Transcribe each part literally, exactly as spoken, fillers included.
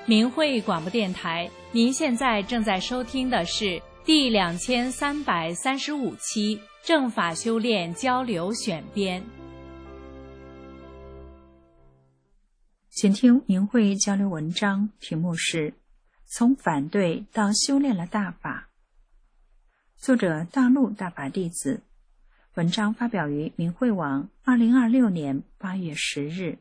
明慧广播电台，您现在正在收听的是第两千三百三十五期正法修炼交流选编。 请听明慧交流文章，题目是从反对到修炼了大法，作者大陆大法弟子，文章发表于明慧网二零二六年八月十日。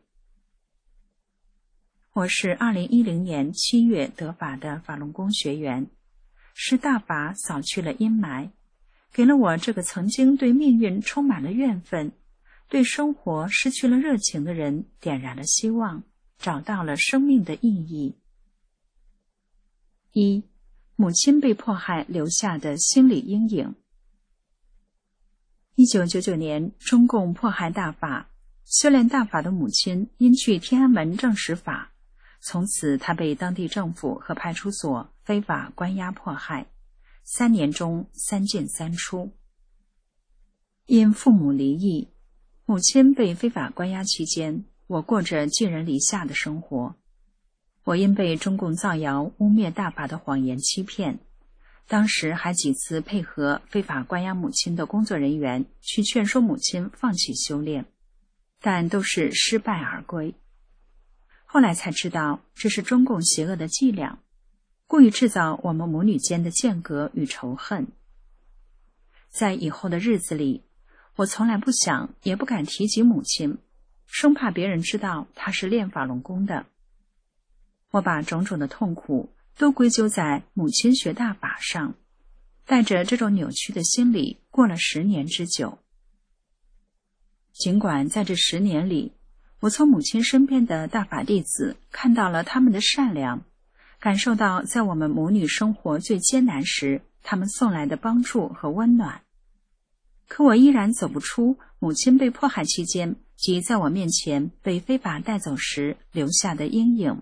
我是二零一零年七月得法的法轮功学员，是大法扫去了阴霾，给了我这个曾经对命运充满了怨愤，对生活失去了热情的人点燃了希望，找到了生命的意义。一、母亲被迫害留下的心理阴影。一九九九年，中共迫害大法，修炼大法的母亲因去天安门证实法，从此他被当地政府和派出所非法关押迫害，三年中三进三出。因父母离异，母亲被非法关押期间，我过着寄人篱下的生活。我因被中共造谣污蔑大法的谎言欺骗，当时还几次配合非法关押母亲的工作人员去劝说母亲放弃修炼，但都是失败而归。后来才知道，这是中共邪恶的伎俩，故意制造我们母女间的间隔与仇恨。在以后的日子里，我从来不想也不敢提及母亲，生怕别人知道她是练法轮功的。我把种种的痛苦都归咎在母亲学大法上，带着这种扭曲的心理过了十年之久。尽管在这十年里，我从母亲身边的大法弟子看到了他们的善良，感受到在我们母女生活最艰难时他们送来的帮助和温暖，可我依然走不出母亲被迫害期间及在我面前被非法带走时留下的阴影。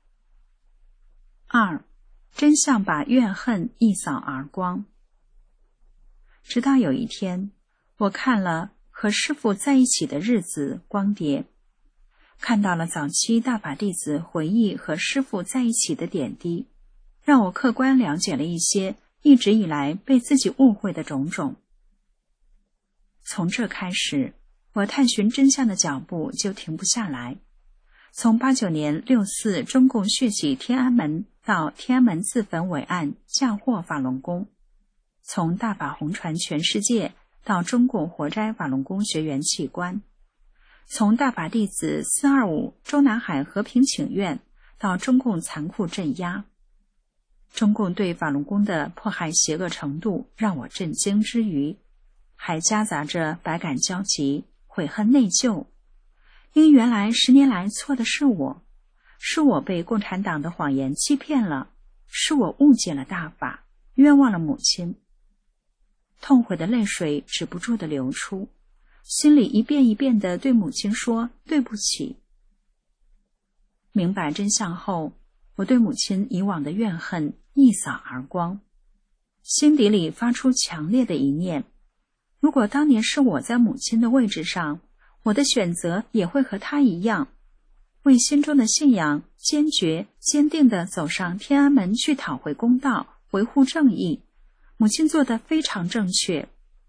二、真相把怨恨一扫而光。直到有一天，我看了和师父在一起的日子光碟，看到了早期大法弟子回忆和师父在一起的点滴，让我客观了解了一些一直以来被自己误会的种种。从这开始，我探寻真相的脚步就停不下来。从八九年六四中共血洗天安门到天安门自焚伟案嫁祸法轮功，从大法红传全世界到中共活摘法轮功学员器官，从大法弟子四二五中南海和平请愿到中共残酷镇压，中共对法轮功的迫害邪恶程度让我震惊之余，还夹杂着百感交集、悔恨内疚。因原来十年来错的是我，是我被共产党的谎言欺骗了，是我误解了大法，冤枉了母亲。痛悔的泪水止不住地流出，心里一遍一遍地对母亲说对不起。明白真相后，我对母亲以往的怨恨一扫而光，心底里发出强烈的一念：如果当年是我在母亲的位置上，我的选择也会和她一样，为心中的信仰坚决坚定地走上天安门去讨回公道，维护正义。母亲做得非常正确。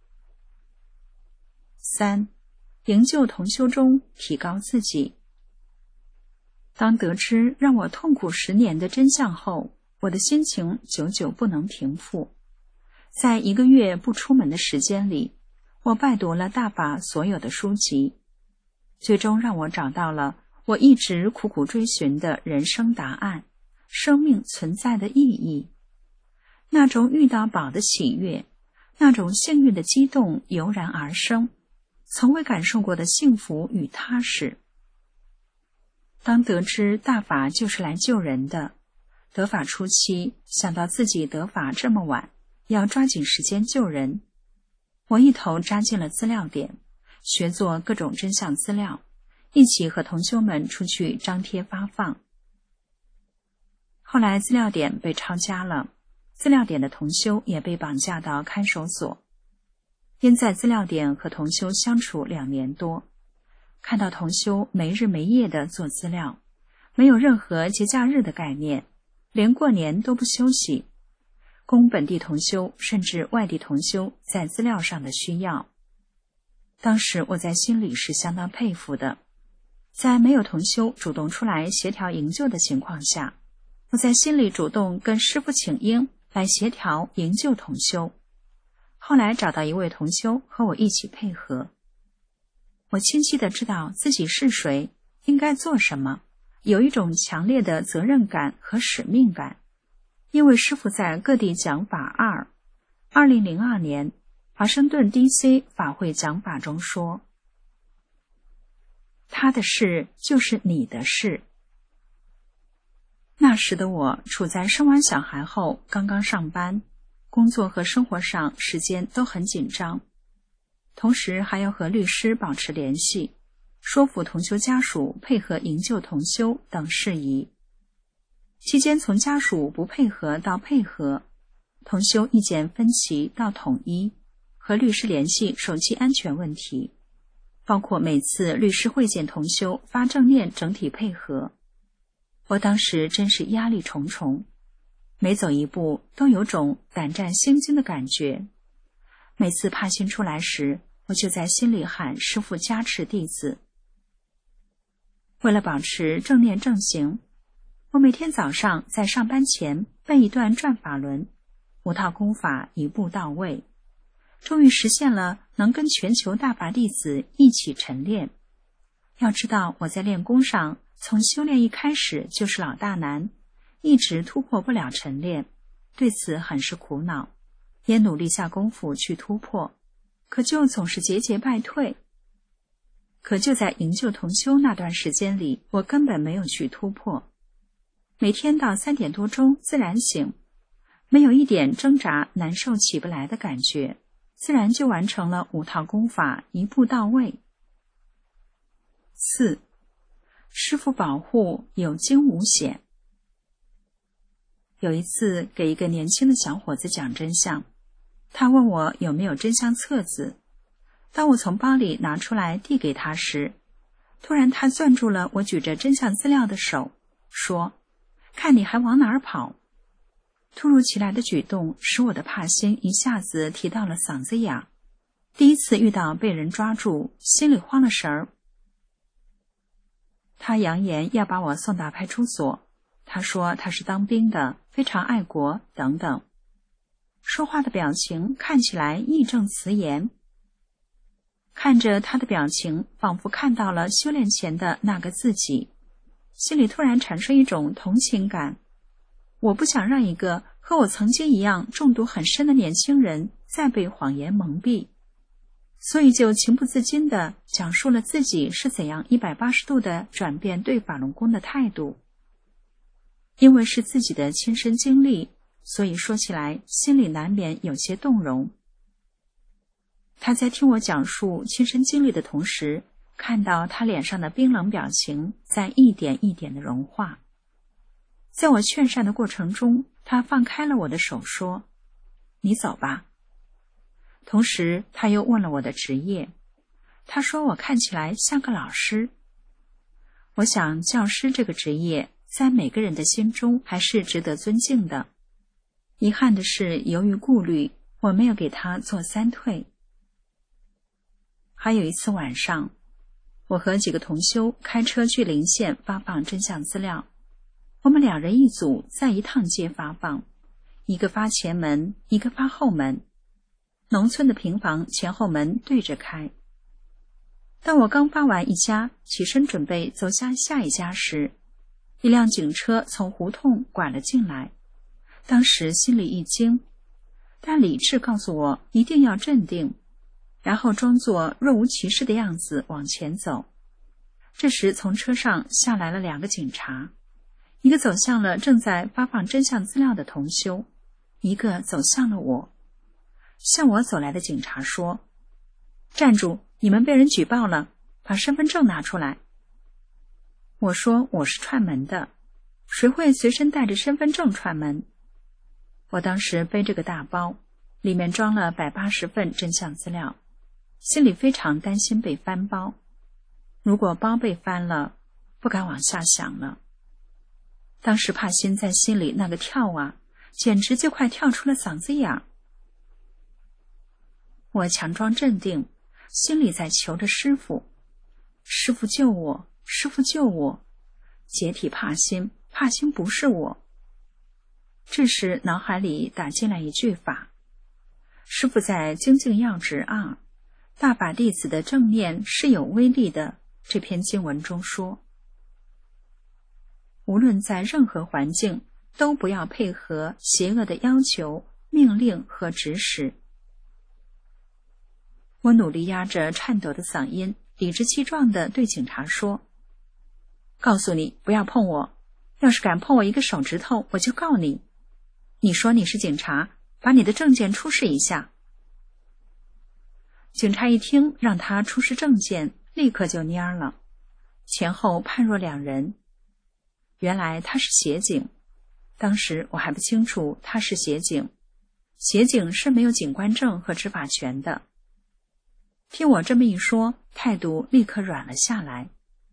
三、营救同修中提高自己。当得知让我痛苦十年的真相后，我的心情久久不能平复。在一个月不出门的时间里，我拜读了大法所有的书籍，最终让我找到了我一直苦苦追寻的人生答案，生命存在的意义。那种遇到宝的喜悦，那种幸运的激动油然而生，从未感受过的幸福与踏实。当得知大法就是来救人的，得法初期想到自己得法这么晚，要抓紧时间救人，我一头扎进了资料点，学做各种真相资料，一起和同修们出去张贴发放。后来资料点被抄家了，资料点的同修也被绑架到看守所。因在资料点和同修相处两年多，看到同修没日没夜地做资料， 没有任何节假日的概念，连过年都不休息，供本地同修甚至外地同修在资料上的需要。当时我在心里是相当佩服的，在没有同修主动出来协调营救的情况下，我在心里主动跟师父请缨来协调营救同修。后来找到一位同修和我一起配合，我清晰地知道自己是谁，应该做什么，有一种强烈的责任感和使命感。因为师父在各地讲法二二零零二年华盛顿 D C 法会讲法中说，他的事就是你的事。那时的我处在生完小孩后刚刚上班，工作和生活上时间都很紧张，同时还要和律师保持联系，说服同修家属配合营救同修等事宜。期间从家属不配合到配合，同修意见分歧到统一，和律师联系手机安全问题，包括每次律师会见同修发正念整体配合。我当时真是压力重重，每走一步都有种胆战心惊的感觉。每次帕心出来时，我就在心里喊师父加持弟子。为了保持正念正行，我每天早上在上班前背一段转法轮，五套功法一步到位，终于实现了能跟全球大法弟子一起晨练。要知道我在练功上从修炼一开始就是老大难，一直突破不了晨练，对此很是苦恼，也努力下功夫去突破，可就总是节节败退。可就在营救同修那段时间里，我根本没有去突破，每天到三点多钟自然醒，没有一点挣扎难受起不来的感觉，自然就完成了五套功法一步到位。四，师父保护有惊无险。有一次给一个年轻的小伙子讲真相，他问我有没有真相册子，当我从包里拿出来递给他时，突然他攥住了我举着真相资料的手，说，看你还往哪儿跑。突如其来的举动使我的帕心一下子提到了嗓子眼，第一次遇到被人抓住，心里慌了神儿。他扬言要把我送到派出所，他说他是当兵的，非常爱国等等，说话的表情看起来义正辞严。看着他的表情，仿佛看到了修炼前的那个自己，心里突然产生一种同情感。我不想让一个和我曾经一样中毒很深的年轻人再被谎言蒙蔽，所以就情不自禁地讲述了自己是怎样一百八十度的转变对法轮功的态度。因为是自己的亲身经历，所以说起来心里难免有些动容。他在听我讲述亲身经历的同时，看到他脸上的冰冷表情在一点一点的融化。在我劝善的过程中，他放开了我的手说，你走吧。同时他又问了我的职业，他说我看起来像个老师。我想教师这个职业在每个人的心中还是值得尊敬的。遗憾的是，由于顾虑，我没有给他做三退。还有一次晚上，我和几个同修开车去邻县发放真相资料，我们两人一组在一趟街发放，一个发前门，一个发后门，农村的平房前后门对着开。当我刚发完一家，起身准备走向下一家时，一辆警车从胡同拐了进来，当时心里一惊，但理智告诉我一定要镇定，然后装作若无其事的样子往前走。这时从车上下来了两个警察，一个走向了正在发放真相资料的同修，一个走向了我。向我走来的警察说，站住，你们被人举报了，把身份证拿出来。我说我是串门的，谁会随身带着身份证串门？我当时背着个大包，里面装了百八十份真相资料，心里非常担心被翻包。如果包被翻了，不敢往下想了， 当时帕辛在心里那个跳啊，简直就快跳出了嗓子眼儿。我强装镇定，心里在求着师父，师父救我，师父救我，解体帕辛，帕辛不是我。这时脑海里打进来一句法，师父在《精进要旨二：大法弟子的正念是有威力的》这篇经文中说，无论在任何环境，都不要配合邪恶的要求、命令和指使。我努力压着颤抖的嗓音，理直气壮地对警察说，告诉你不要碰我，要是敢碰我一个手指头，我就告你。你说你是警察，把你的证件出示一下。警察一听让他出示证件，立刻就蔫了，前后判若两人。原来他是协警，当时我还不清楚他是协警，协警是没有警官证和执法权的。听我这么一说，态度立刻软了下来。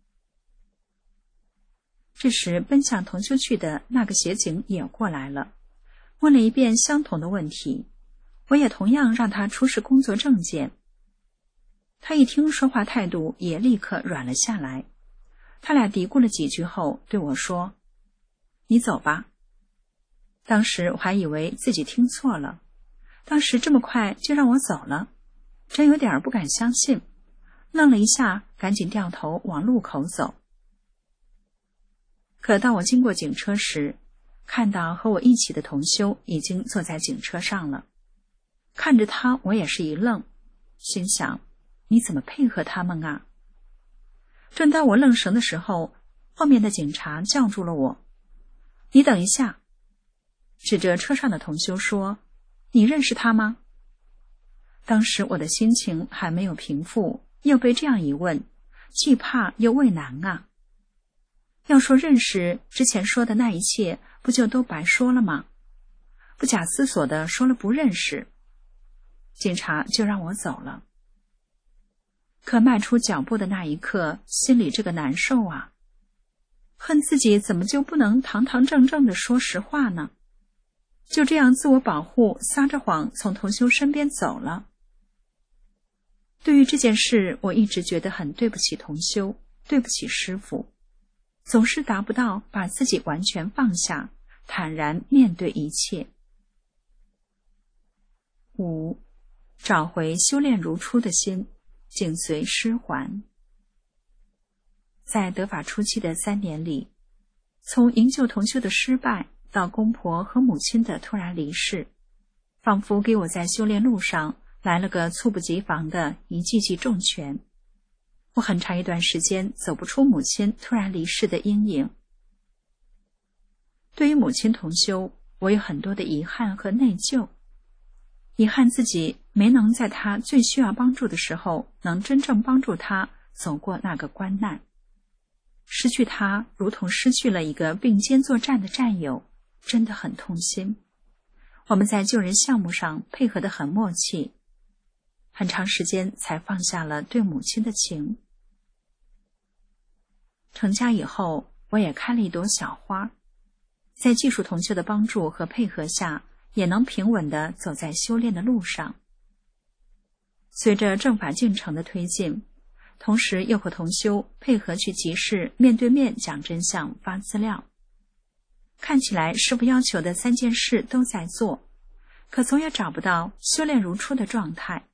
这时奔向同修去的那个协警也过来了，问了一遍相同的问题，我也同样让他出示工作证件。他一听说话态度也立刻软了下来，他俩嘀咕了几句后对我说，你走吧。当时我还以为自己听错了，当时这么快就让我走了，真有点不敢相信，愣了一下，赶紧掉头往路口走。可当我经过警车时，看到和我一起的同修已经坐在警车上了，看着他我也是一愣，心想你怎么配合他们啊？正当我愣神的时候，后面的警察叫住了我，你等一下，指着车上的同修说，你认识他吗？当时我的心情还没有平复，又被这样一问，既怕又畏难啊。要说认识，之前说的那一切不就都白说了吗？不假思索地说了不认识，警察就让我走了。可迈出脚步的那一刻，心里这个难受啊，恨自己怎么就不能堂堂正正地说实话呢？就这样自我保护，撒着谎从同修身边走了。对于这件事，我一直觉得很对不起同修，对不起师父，总是达不到把自己完全放下，坦然面对一切。五，找回修炼如初的心，境随师还。在得法初期的三年里，从营救同修的失败到公婆和母亲的突然离世，仿佛给我在修炼路上来了个猝不及防的一记记重拳。我很长一段时间走不出母亲突然离世的阴影。对于母亲同修，我有很多的遗憾和内疚，遗憾自己没能在她最需要帮助的时候，能真正帮助她走过那个关难。失去她，如同失去了一个并肩作战的战友，真的很痛心。我们在救人项目上配合得很默契，很长时间才放下了对母亲的情。成家以后，我也开了一朵小花，在技术同修的帮助和配合下，也能平稳地走在修炼的路上。随着正法进程的推进，同时又和同修配合去集市面对面讲真相发资料，看起来师父要求的三件事都在做，可总也找不到修炼如初的状态。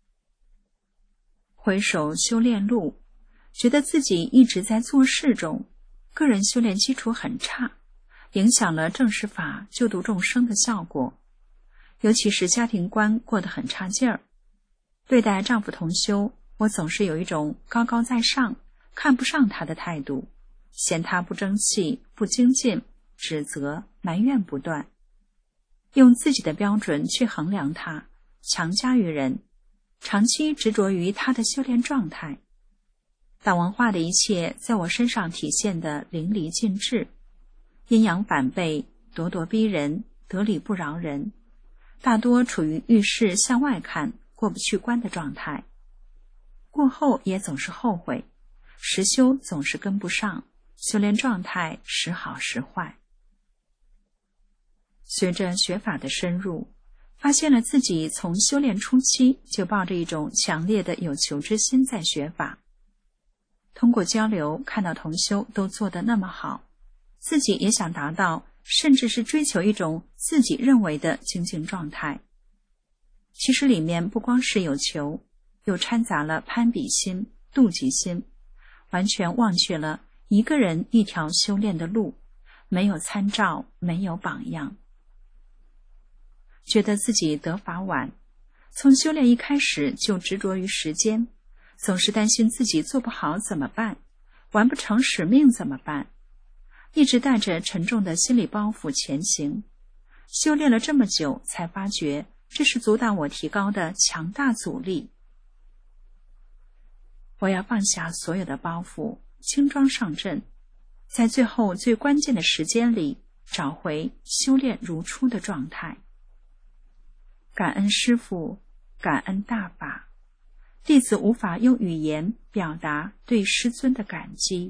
回首修炼路，觉得自己一直在做事中，个人修炼基础很差，影响了正视法救度众生的效果，尤其是家庭观过得很差劲儿。对待丈夫同修，我总是有一种高高在上，看不上他的态度，嫌他不争气、不精进，指责、埋怨不断，用自己的标准去衡量他，强加于人，长期执着于他的修炼状态。党文化的一切在我身上体现得淋漓尽致，阴阳反背，咄咄逼人，得理不饶人，大多处于遇事向外看，过不去关的状态。过后也总是后悔，实修总是跟不上，修炼状态时好时坏。 随着学法的深入，发现了自己从修炼初期就抱着一种强烈的有求之心在学法。通过交流，看到同修都做得那么好，自己也想达到，甚至是追求一种自己认为的精进状态。其实里面不光是有求，又掺杂了攀比心、妒忌心，完全忘却了一个人一条修炼的路，没有参照，没有榜样。觉得自己得法晚，从修炼一开始就执着于时间，总是担心自己做不好怎么办，完不成使命怎么办，一直带着沉重的心理包袱前行。修炼了这么久，才发觉这是阻挡我提高的强大阻力。我要放下所有的包袱，轻装上阵，在最后最关键的时间里，找回修炼如初的状态。感恩师父，感恩大法，弟子无法用语言表达对师尊的感激。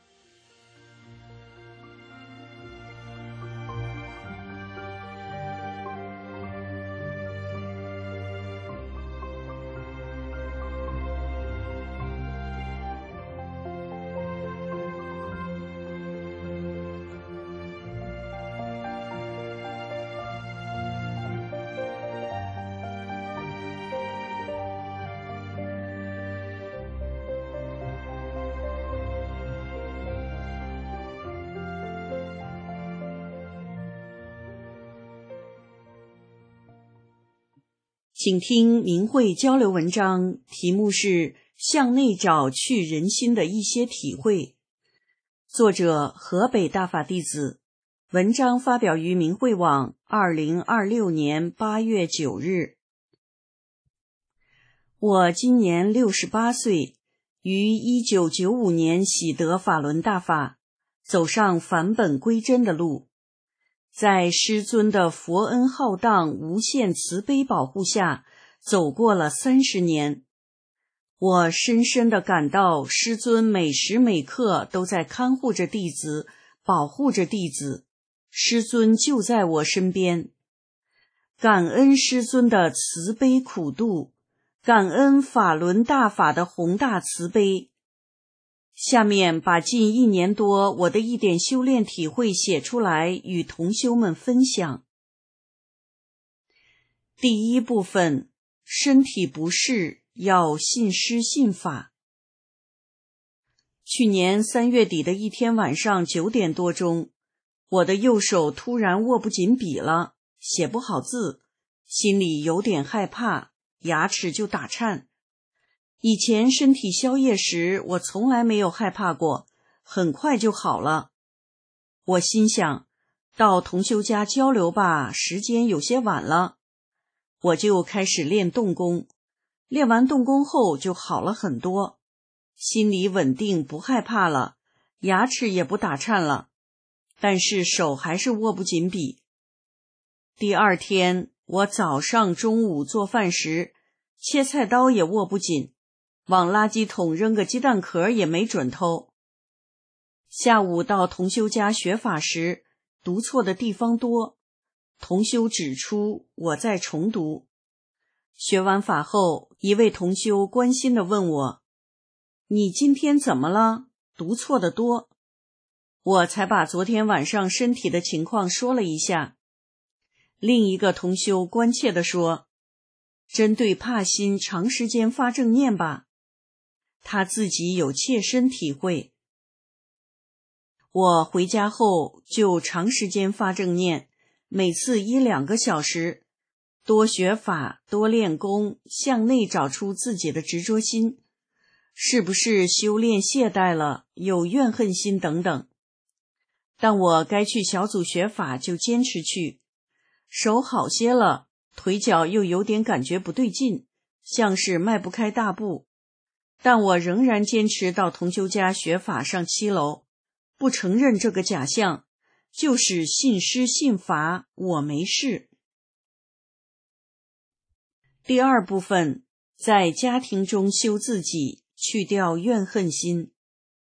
请听明慧交流文章，题目是向内找去人心的一些体会，作者河北大法弟子，文章发表于明慧网二零二六年八月九日。我今年六十八岁，于一九九五年喜得法轮大法，走上返本归真的路。在师尊的佛恩浩荡、无限慈悲保护下，走过了三十年。我深深地感到师尊每时每刻都在看护着弟子，保护着弟子，师尊就在我身边。感恩师尊的慈悲苦度，感恩法轮大法的宏大慈悲。下面把近一年多我的一点修炼体会写出来，与同修们分享。第一部分，身体不适，要信师信法。去年三月底的一天晚上九点多钟，我的右手突然握不紧笔了，写不好字，心里有点害怕，牙齿就打颤。以前身体消夜时，我从来没有害怕过，很快就好了。我心想，到同修家交流吧，时间有些晚了。我就开始练动功，练完动功后就好了很多，心里稳定，不害怕了，牙齿也不打颤了，但是手还是握不紧笔。第二天，我早上、中午做饭时，切菜刀也握不紧，往垃圾桶扔个鸡蛋壳也没准头。下午到同修家学法时，读错的地方多，同修指出，我在重读。学完法后，一位同修关心地问我，你今天怎么了？读错的多。我才把昨天晚上身体的情况说了一下。另一个同修关切地说，针对怕心长时间发正念吧。他自己有切身体会。我回家后就长时间发正念，每次一两个小时，多学法，多练功，向内找出自己的执着心，是不是修炼懈怠了，有怨恨心等等。但我该去小组学法就坚持去，手好些了，腿脚又有点感觉不对劲，像是迈不开大步，但我仍然坚持到同修家学法上七楼，不承认这个假象，就是信师信法，我没事。第二部分，在家庭中修自己，去掉怨恨心。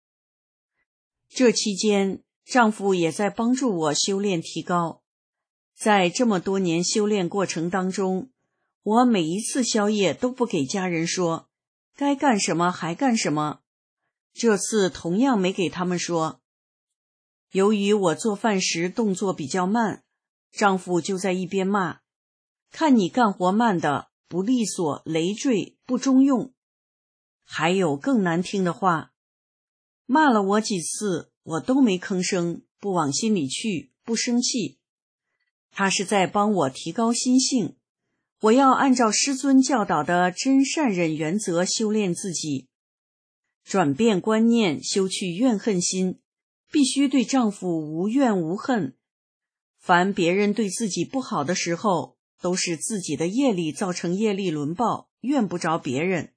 这期间，丈夫也在帮助我修炼提高。 在这么多年修炼过程当中，我每一次宵夜都不给家人说，该干什么还干什么。这次同样没给他们说。由于我做饭时动作比较慢，丈夫就在一边骂，看你干活慢的，不利索，累赘，不中用。还有更难听的话，骂了我几次，我都没吭声，不往心里去，不生气。他是在帮我提高心性，我要按照师尊教导的真善忍原则修炼自己，转变观念，修去怨恨心，必须对丈夫无怨无恨。凡别人对自己不好的时候，都是自己的业力造成业力轮报，怨不着别人。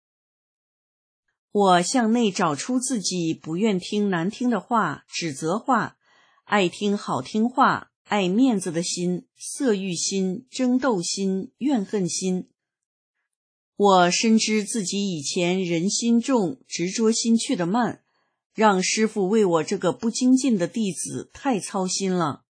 我向内找出自己不愿听难听的话、指责话，爱听好听话、爱面子的心、色欲心、争斗心、怨恨心。我深知自己以前人心重、执着心去的慢，让师父为我这个不精进的弟子太操心了。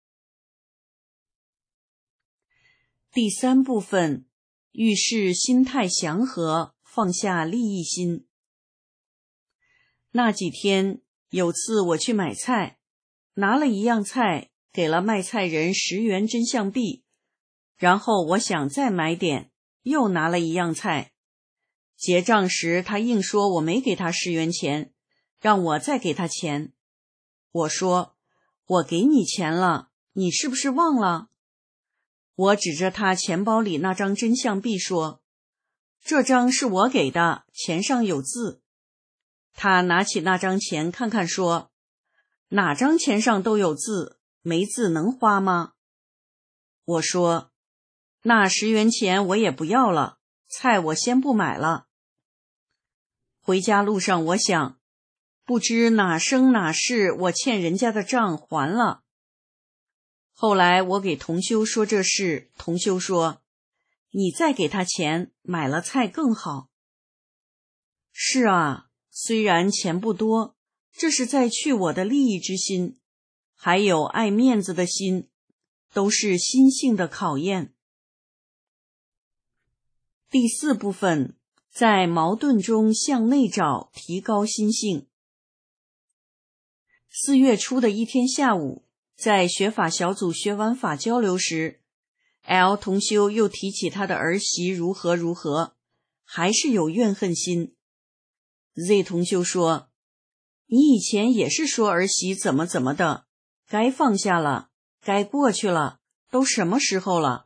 第三部分，遇事心态祥和，放下利益心。那几天，有次我去买菜，拿了一样菜，给了卖菜人十元真相币，然后我想再买点，又拿了一样菜。结账时，他硬说我没给他十元钱，让我再给他钱。我说，我给你钱了，你是不是忘了？我指着他钱包里那张真相币说，这张是我给的，钱上有字。他拿起那张钱看看说，哪张钱上都有字，没字能花吗？我说，那十元钱我也不要了，菜我先不买了。回家路上我想，不知哪生哪世我欠人家的账还了。后来我给同修说这事，同修说，你再给他钱，买了菜更好。是啊，虽然钱不多，这是在去我的利益之心，还有爱面子的心，都是心性的考验。第四部分，在矛盾中向内找，提高心性。四月初的一天下午，在学法小组学完法交流时， L 同修又提起他的儿媳如何如何，还是有怨恨心。Z 同修说，你以前也是说儿媳怎么怎么的，该放下了，该过去了，都什么时候了？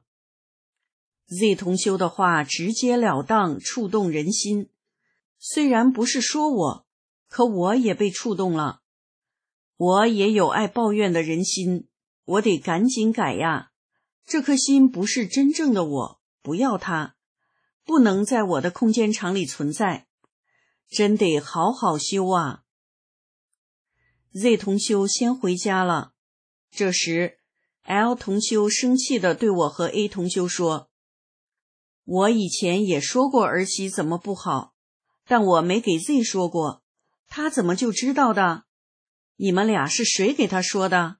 Z 同修的话直截了当，触动人心。虽然不是说我，可我也被触动了。我也有爱抱怨的人心，我得赶紧改呀。这颗心不是真正的我，不要它，不能在我的空间场里存在，真得好好修啊。Z 同修先回家了。这时 L 同修生气地对我和 A 同修说，我以前也说过儿媳怎么不好，但我没给 Z 说过，他怎么就知道的？你们俩是谁给他说的？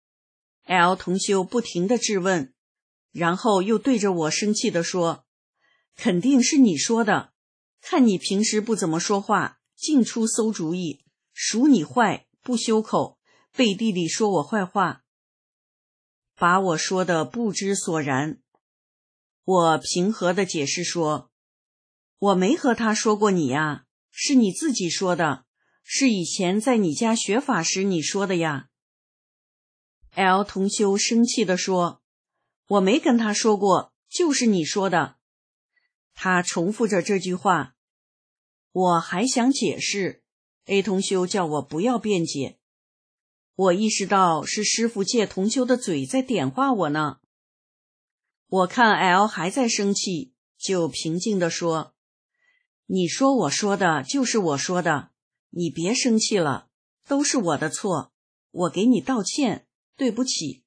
L 同修不停地质问，然后又对着我生气地说，肯定是你说的，看你平时不怎么说话，净出馊主意，数你坏，不修口，背地里说我坏话，把我说的不知所然。我平和地解释说，我没和他说过你呀，是你自己说的，是以前在你家学法时你说的呀。 L 同修生气地说，我没跟他说过，就是你说的。他重复着这句话。我还想解释， A 同修叫我不要辩解。我意识到是师父借同修的嘴在点化我呢。我看 L 还在生气，就平静地说，你说我说的就是我说的，你别生气了，都是我的错，我给你道歉，对不起。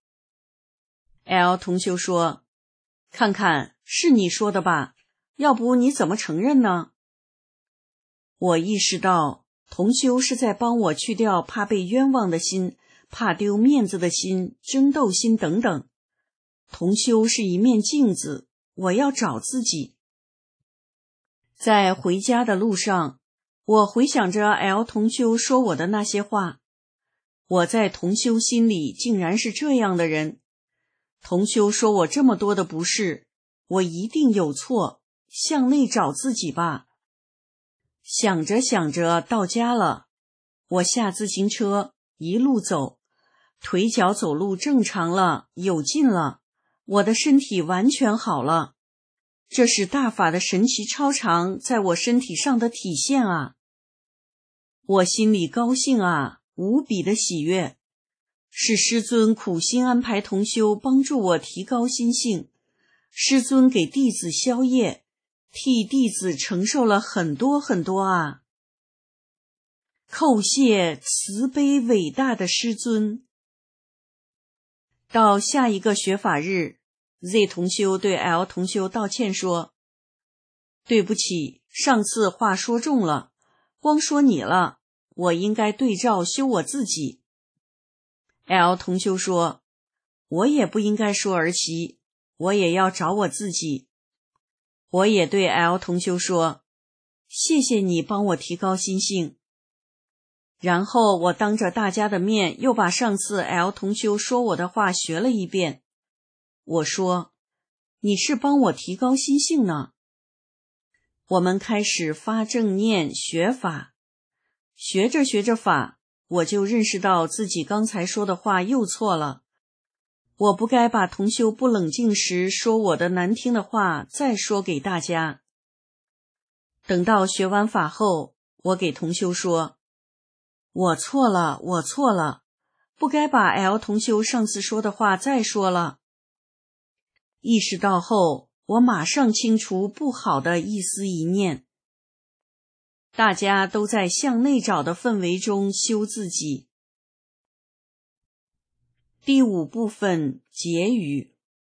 L 同修说，看看是你说的吧，要不你怎么承认呢？我意识到同修是在帮我去掉怕被冤枉的心，怕丢面子的心，争斗心等等， 同修是一面镜子，我要找自己。在回家的路上，我回想着 L 同修说我的那些话，我在同修心里竟然是这样的人。同修说我这么多的不是，我一定有错，向内找自己吧。想着想着到家了，我下自行车一路走，腿脚走路正常了，有劲了，我的身体完全好了。这是大法的神奇超常在我身体上的体现啊！我心里高兴啊，无比的喜悦。是师尊苦心安排同修帮助我提高心性，师尊给弟子消业，替弟子承受了很多很多啊！叩谢慈悲伟大的师尊。到下一个学法日， Z 同修对 L 同修道歉说，对不起，上次话说重了，光说你了，我应该对照修我自己。L 同修说，我也不应该说儿媳，我也要找我自己。我也对 L 同修说，谢谢你帮我提高心性。然后我当着大家的面又把上次 L 同修说我的话学了一遍。我说，你是帮我提高心性呢。我们开始发正念学法，学着学着法，我就认识到自己刚才说的话又错了。我不该把同修不冷静时说我的难听的话再说给大家。等到学完法后，我给同修说，我错了，我错了，不该把 L 同修上次说的话再说了。意识到后，我马上清除不好的一思一念。大家都在向内找的氛围中修自己。第五部分结语。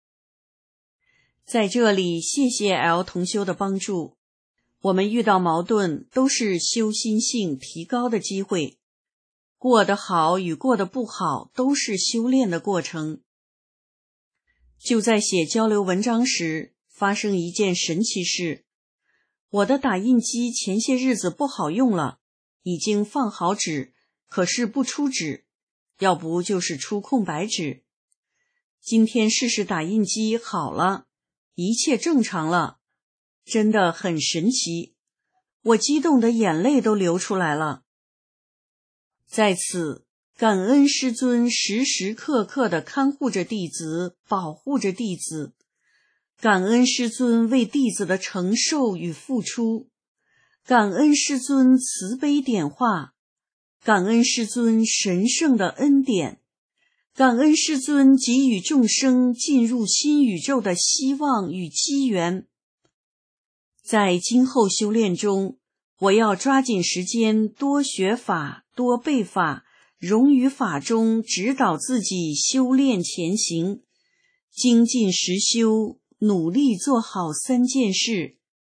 在这里谢谢 L 同修的帮助，我们遇到矛盾都是修心性提高的机会，过得好与过得不好都是修炼的过程。就在写交流文章时，发生一件神奇事。我的打印机前些日子不好用了，已经放好纸，可是不出纸，要不就是出空白纸。今天试试打印机好了，一切正常了，真的很神奇，我激动的眼泪都流出来了。在此感恩师尊时时刻刻地看护着弟子，保护着弟子，感恩师尊为弟子的承受与付出，感恩师尊慈悲点化，感恩师尊神圣的恩典，感恩师尊给予众生进入新宇宙的希望与机缘。在今后修炼中，我要抓紧时间多学法，多背法，融于法中，指导自己修炼前行，精进实修，努力做好三件事。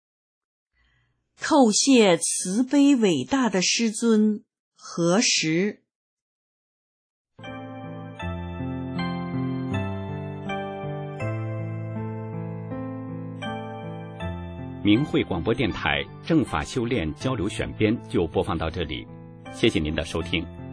叩谢慈悲伟大的师尊，何时？ 明慧广播电台正法修炼交流选编就播放到这里，谢谢您的收听。